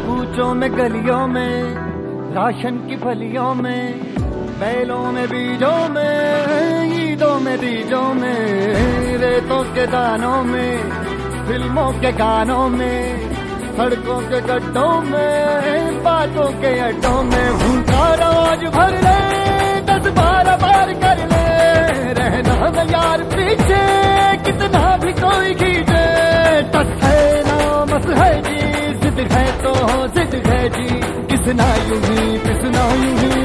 कूचों में गलियों में, राशन की फलियों में, बैलों में बीजों में, ईदों में तीजों में, रेतों के दानों में, फिल्मों के गानों में, सड़कों के गड्ढों में, बातों के अड्डों में। भूखा रोज भर ले 10-12 बार कर ले, रहना न यार पीछे कितना भी कोई खींचे। टस है ना मस है जी, जिद है तो जिद है जी, किसना यूं ही पिसना यूं ही